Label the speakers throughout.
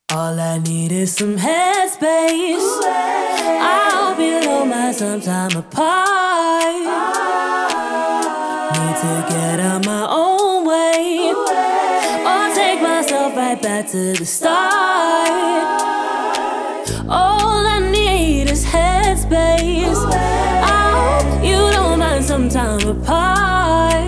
Speaker 1: All I need is some headspace. I'll be alone by sometime apart. Need to get out my own way, or take myself right back to the start. All I need is headspace. Oh, you don't mind sometime apart.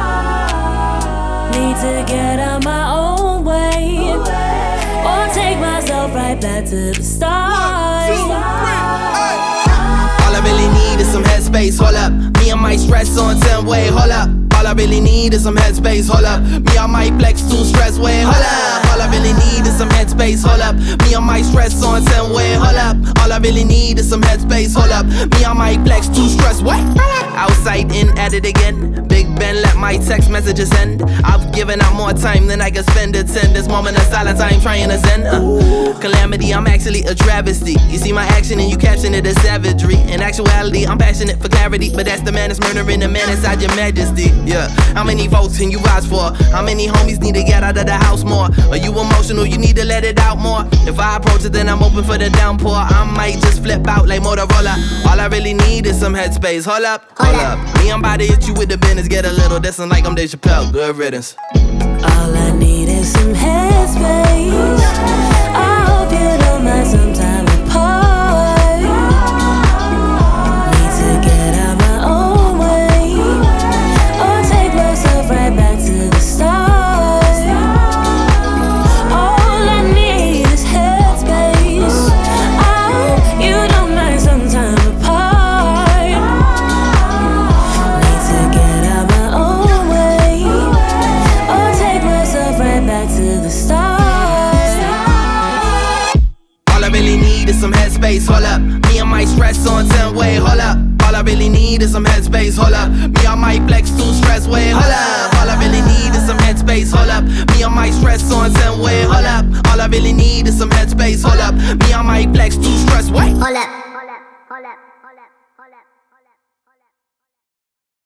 Speaker 1: Need to get out my own way, or take myself right back to the start.
Speaker 2: 1, 2, 3, All I really need is some headspace, hold up. Me, I might stress on 10 way, hold up. All I really need is some headspace, hold up. Me, I might flex too stress way, hold up. All I really need is some headspace, hold up. Me, I might stress on 10 way, hold up. All I really need is some headspace, hold up. Me, I might flex too stress, what? Outside in, at it again. Big Ben, let my text messages end. I've given out more time than I can spend. Attend this moment of silence, I ain't trying to send. Calamity, I'm actually a travesty. You see my action and you caption it as savagery. In actuality, I'm passionate for clarity, but that's the man that's murdering the man inside your majesty. Yeah, how many votes can you rise for? How many homies need to get out of the house more? Are you emotional? You need to let it out more. If I approach it, then I'm open for the downpour. I might just flip out like Motorola. All I really need is some headspace. Hold up, hold up. Me, I'm about to hit you with the business. Get a little dissing like I'm Dave Chappelle. Good riddance.
Speaker 1: All I need is some headspace. I hope you don't mind sometime apart. Need to get out my own way, or take myself right back to the start. All I need is headspace. I hope you don't mind sometime apart. Need to get out my own way, or take myself right back to the start.
Speaker 2: All I really need is some headspace, hold up. Me, I might stress on 10 way, hold up. All I really need is some headspace, hold up. Me, I might flex too stress way, hold up. All I really need is some headspace, hold up. Me, I might stress on 10 way, hold up. All I really need is some headspace, hold up. Me, I might flex too stress way.
Speaker 3: Hold up, hold up, hold up.